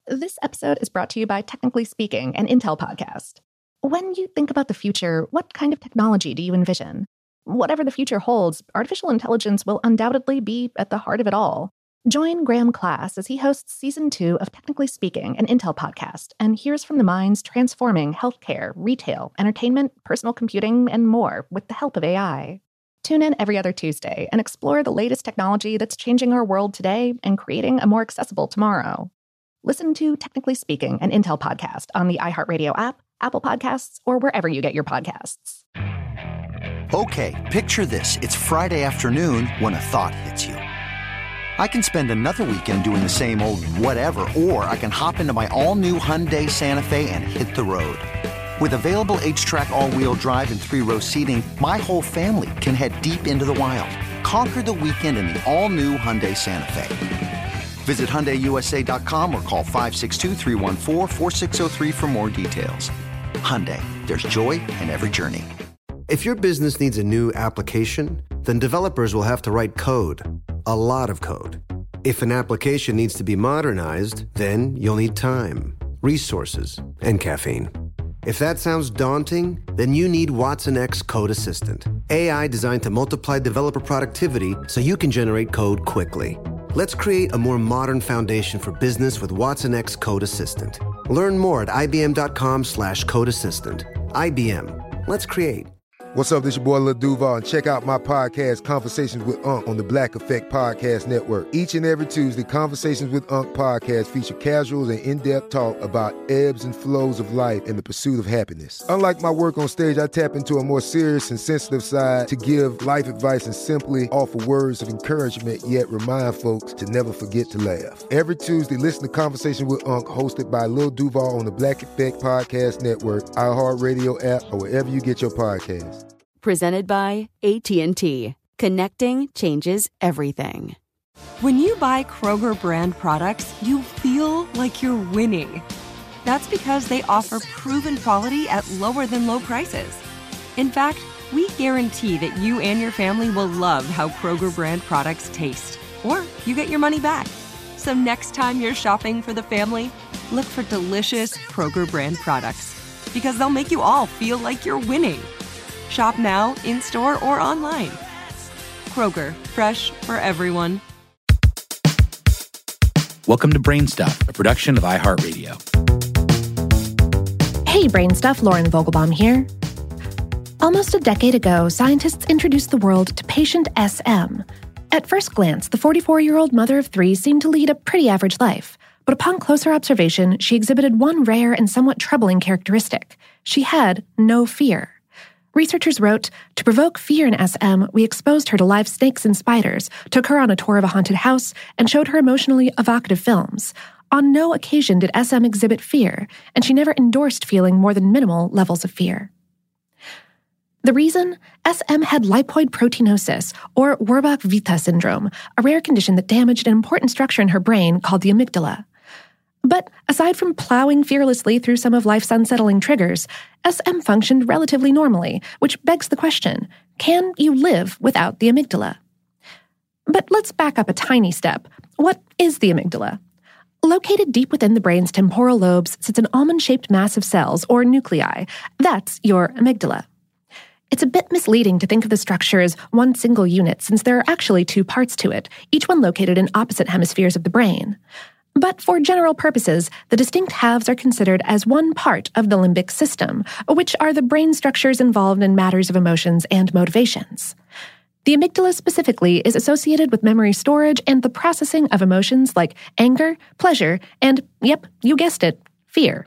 This episode is brought to you by Technically Speaking, an Intel podcast. When you think about the future, what kind of technology do you envision? Whatever the future holds, artificial intelligence will undoubtedly be at the heart of it all. Join Graham Class as he hosts Season 2 of Technically Speaking, an Intel podcast, and hears from the minds transforming healthcare, retail, entertainment, personal computing, and more with the help of AI. Tune in every other Tuesday and explore the latest technology that's changing our world today and creating a more accessible tomorrow. Listen to Technically Speaking, an Intel podcast on the iHeartRadio app, Apple Podcasts, or wherever you get your podcasts. Okay, picture this. It's Friday afternoon when a thought hits you. I can spend another weekend doing the same old whatever, or I can hop into my all-new Hyundai Santa Fe and hit the road. With available H-Track all-wheel drive and 3-row seating, my whole family can head deep into the wild. Conquer the weekend in the all-new Hyundai Santa Fe. Visit HyundaiUSA.com or call 562-314-4603 for more details. Hyundai, there's joy in every journey. If your business needs a new application, then developers will have to write code. A lot of code. If an application needs to be modernized, then you'll need time, resources, and caffeine. If that sounds daunting, then you need Watson X Code Assistant. AI designed to multiply developer productivity so you can generate code quickly. Let's create a more modern foundation for business with Watson X Code Assistant. Learn more at ibm.com/code assistant. IBM. Let's create. What's up, this your boy Lil Duval, and check out my podcast, Conversations with Unc, on the Black Effect Podcast Network. Each and every Tuesday, Conversations with Unc podcast feature casuals and in-depth talk about ebbs and flows of life and the pursuit of happiness. Unlike my work on stage, I tap into a more serious and sensitive side to give life advice and simply offer words of encouragement, yet remind folks to never forget to laugh. Every Tuesday, listen to Conversation with Unc, hosted by Lil Duval on the Black Effect Podcast Network, iHeartRadio app, or wherever you get your podcasts. Presented by AT&T. Connecting changes everything. When you buy Kroger brand products, you feel like you're winning. That's because they offer proven quality at lower than low prices. In fact, we guarantee that you and your family will love how Kroger brand products taste, or you get your money back. So next time you're shopping for the family, look for delicious Kroger brand products, because they'll make you all feel like you're winning. Shop now, in-store, or online. Kroger, fresh for everyone. Welcome to Brain Stuff, a production of iHeartRadio. Hey, Brain Stuff, Lauren Vogelbaum here. Almost a decade ago, scientists introduced the world to patient SM. At first glance, the 44-year-old mother of 3 seemed to lead a pretty average life. But upon closer observation, she exhibited one rare and somewhat troubling characteristic. She had no fear. Researchers wrote, to provoke fear in SM, we exposed her to live snakes and spiders, took her on a tour of a haunted house, and showed her emotionally evocative films. On no occasion did SM exhibit fear, and she never endorsed feeling more than minimal levels of fear. The reason? SM had lipoid proteinosis, or Werbach-Vita syndrome, a rare condition that damaged an important structure in her brain called the amygdala. But aside from plowing fearlessly through some of life's unsettling triggers, SM functioned relatively normally, which begs the question, can you live without the amygdala? But let's back up a tiny step. What is the amygdala? Located deep within the brain's temporal lobes sits an almond-shaped mass of cells, or nuclei. That's your amygdala. It's a bit misleading to think of the structure as one single unit, since there are actually 2 parts to it, each one located in opposite hemispheres of the brain. But for general purposes, the distinct halves are considered as one part of the limbic system, which are the brain structures involved in matters of emotions and motivations. The amygdala specifically is associated with memory storage and the processing of emotions like anger, pleasure, and, yep, you guessed it, fear.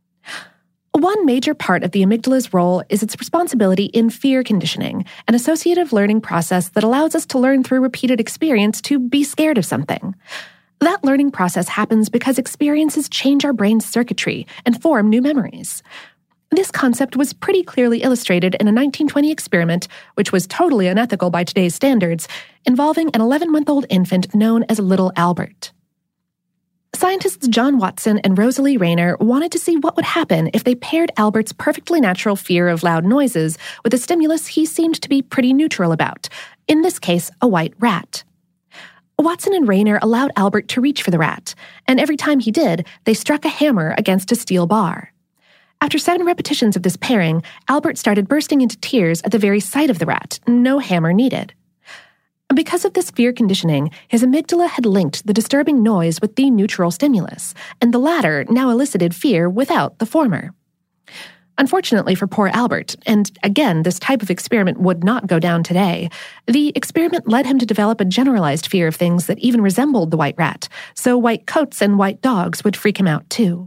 One major part of the amygdala's role is its responsibility in fear conditioning, an associative learning process that allows us to learn through repeated experience to be scared of something. That learning process happens because experiences change our brain's circuitry and form new memories. This concept was pretty clearly illustrated in a 1920 experiment, which was totally unethical by today's standards, involving an 11-month-old infant known as Little Albert. Scientists John Watson and Rosalie Rayner wanted to see what would happen if they paired Albert's perfectly natural fear of loud noises with a stimulus he seemed to be pretty neutral about, in this case, a white rat. Watson and Rayner allowed Albert to reach for the rat, and every time he did, they struck a hammer against a steel bar. After 7 repetitions of this pairing, Albert started bursting into tears at the very sight of the rat, no hammer needed. Because of this fear conditioning, his amygdala had linked the disturbing noise with the neutral stimulus, and the latter now elicited fear without the former. Unfortunately for poor Albert, and again, this type of experiment would not go down today, the experiment led him to develop a generalized fear of things that even resembled the white rat, so white coats and white dogs would freak him out too.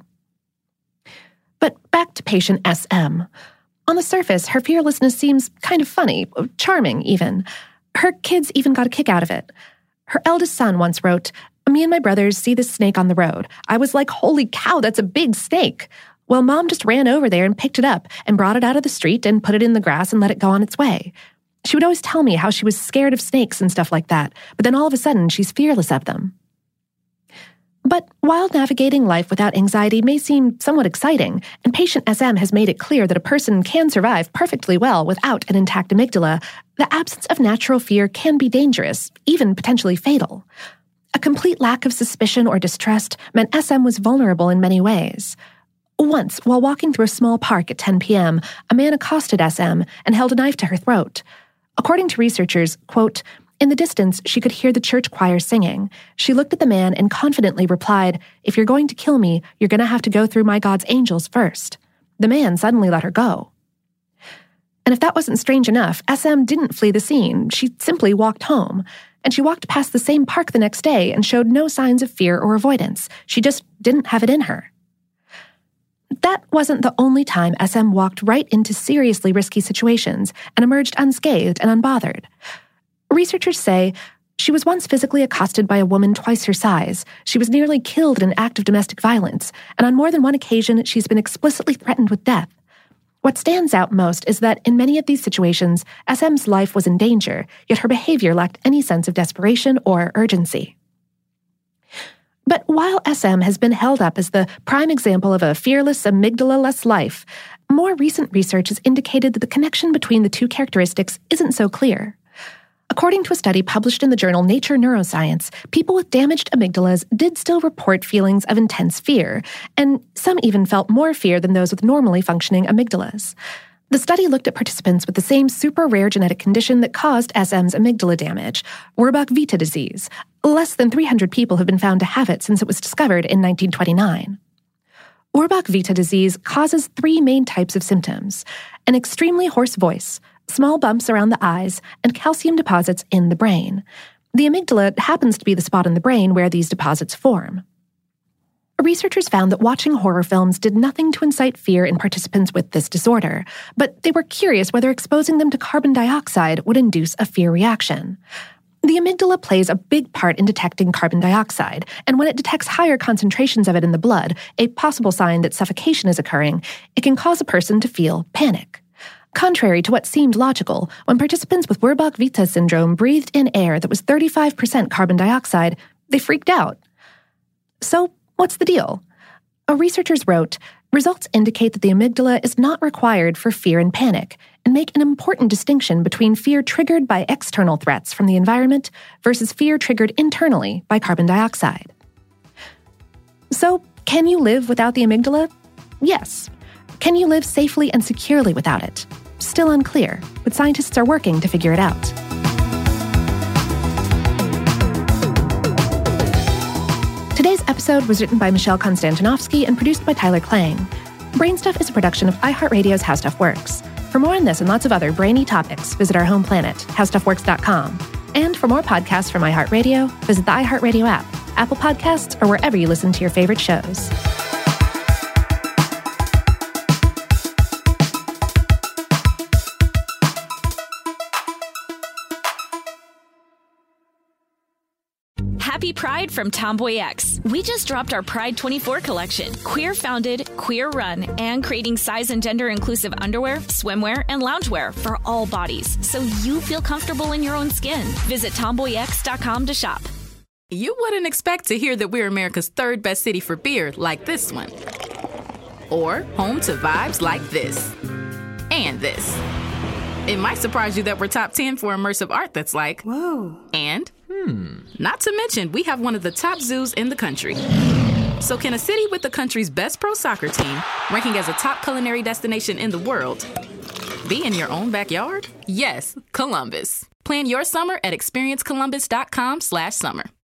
But back to patient SM. On the surface, her fearlessness seems kind of funny, charming even. Her kids even got a kick out of it. Her eldest son once wrote, "Me and my brothers see this snake on the road. I was like, holy cow, that's a big snake. Well, Mom just ran over there and picked it up and brought it out of the street and put it in the grass and let it go on its way. She would always tell me how she was scared of snakes and stuff like that, but then all of a sudden she's fearless of them." But while navigating life without anxiety may seem somewhat exciting, and patient SM has made it clear that a person can survive perfectly well without an intact amygdala, the absence of natural fear can be dangerous, even potentially fatal. A complete lack of suspicion or distrust meant SM was vulnerable in many ways. Once, while walking through a small park at 10 p.m., a man accosted SM and held a knife to her throat. According to researchers, quote, "In the distance, she could hear the church choir singing. She looked at the man and confidently replied, 'If you're going to kill me, you're going to have to go through my God's angels first.' The man suddenly let her go." And if that wasn't strange enough, SM didn't flee the scene. She simply walked home. And she walked past the same park the next day and showed no signs of fear or avoidance. She just didn't have it in her. That wasn't the only time SM walked right into seriously risky situations and emerged unscathed and unbothered. Researchers say she was once physically accosted by a woman twice her size. She was nearly killed in an act of domestic violence, and on more than one occasion, she's been explicitly threatened with death. What stands out most is that in many of these situations, SM's life was in danger, yet her behavior lacked any sense of desperation or urgency. But while SM has been held up as the prime example of a fearless, amygdala-less life, more recent research has indicated that the connection between the two characteristics isn't so clear. According to a study published in the journal Nature Neuroscience, people with damaged amygdalas did still report feelings of intense fear, and some even felt more fear than those with normally functioning amygdalas. The study looked at participants with the same super-rare genetic condition that caused SM's amygdala damage, Werbuck-Vita disease. Less than 300 people have been found to have it since it was discovered in 1929. Werbuck-Vita disease causes 3 main types of symptoms: an extremely hoarse voice, small bumps around the eyes, and calcium deposits in the brain. The amygdala happens to be the spot in the brain where these deposits form. Researchers found that watching horror films did nothing to incite fear in participants with this disorder, but they were curious whether exposing them to carbon dioxide would induce a fear reaction. The amygdala plays a big part in detecting carbon dioxide, and when it detects higher concentrations of it in the blood, a possible sign that suffocation is occurring, it can cause a person to feel panic. Contrary to what seemed logical, when participants with Werbuck-Vita syndrome breathed in air that was 35% carbon dioxide, they freaked out. So, what's the deal? Researchers wrote, results indicate that the amygdala is not required for fear and panic, and make an important distinction between fear triggered by external threats from the environment versus fear triggered internally by carbon dioxide. So, can you live without the amygdala? Yes. Can you live safely and securely without it? Still unclear, but scientists are working to figure it out. Today's episode was written by Michelle Konstantinovsky and produced by Tyler Klang. Brainstuff is a production of iHeartRadio's How Stuff Works. For more on this and lots of other brainy topics, visit our home planet, howstuffworks.com. And for more podcasts from iHeartRadio, visit the iHeartRadio app, Apple Podcasts, or wherever you listen to your favorite shows. Happy Pride from Tomboy X. We just dropped our Pride 24 collection. Queer founded, queer run, and creating size and gender inclusive underwear, swimwear, and loungewear for all bodies, so you feel comfortable in your own skin. Visit tomboyx.com to shop. You wouldn't expect to hear that we're America's 3rd best city for beer like this one. Or home to vibes like this. And this. It might surprise you that we're top 10 for immersive art that's like, whoa. And Not to mention, we have one of the top zoos in the country. So can a city with the country's best pro soccer team, ranking as a top culinary destination in the world, be in your own backyard? Yes, Columbus. Plan your summer at experiencecolumbus.com/summer.